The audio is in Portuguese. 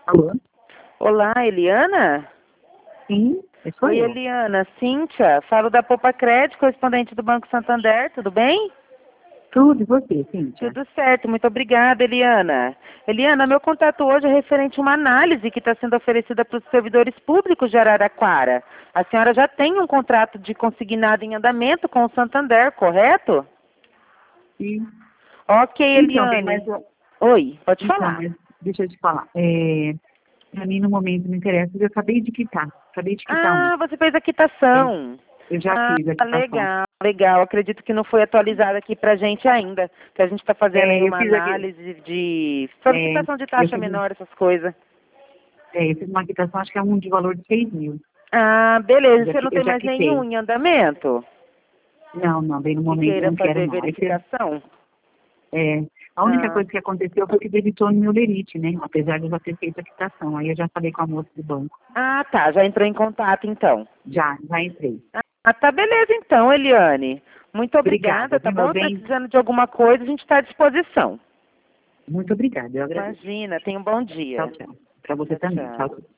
Alô? Olá, Eliana? Sim, sou Oi, eu. Eliana. Cíntia, falo da Poupa Crédito, correspondente do Banco Santander, tudo bem? Tudo, e você, Cíntia? Tudo certo, muito obrigada, Eliana. Eliana, meu contato hoje é referente a uma análise que está sendo oferecida para os servidores públicos de Araraquara. A senhora já tem um contrato de consignado em andamento com o Santander, correto? Sim. Ok, Então, bem, mas, Eliane. Oi, pode então, falar. mas deixa eu te falar. Pra mim, no momento, não interessa, eu acabei de quitar. Acabei de quitar um. Ah, você fez a É, quitação. eu já Ah, fiz a quitação. legal, legal. Acredito que não foi atualizado aqui pra gente ainda, que a gente está fazendo aí Eu uma fiz aqui, análise de é, solicitação de eu taxa fiz, menor, essas coisas. eu fiz uma quitação, acho que é um de valor de 6.000. Ah, Eu beleza. já, Você não eu tem já mais nenhum quitei. em andamento Não, não, bem no que momento eu queira não quero, fazer não. verificação? É, a única Ah, coisa que aconteceu foi que debitou no meu lerite, né? Apesar de eu já ter feito a quitação. Aí eu já falei com a moça do banco. tá. Já entrou em contato, então. Já entrei. Tá beleza, então, Eliane. Muito Obrigada, obrigada, tá viu, meu bom? Tá bem? precisando de alguma coisa, a gente está à disposição. Muito obrigada, eu agradeço. Imagina, tenha um bom Tchau, dia. tchau. Para você Tchau, também. tchau. Tchau.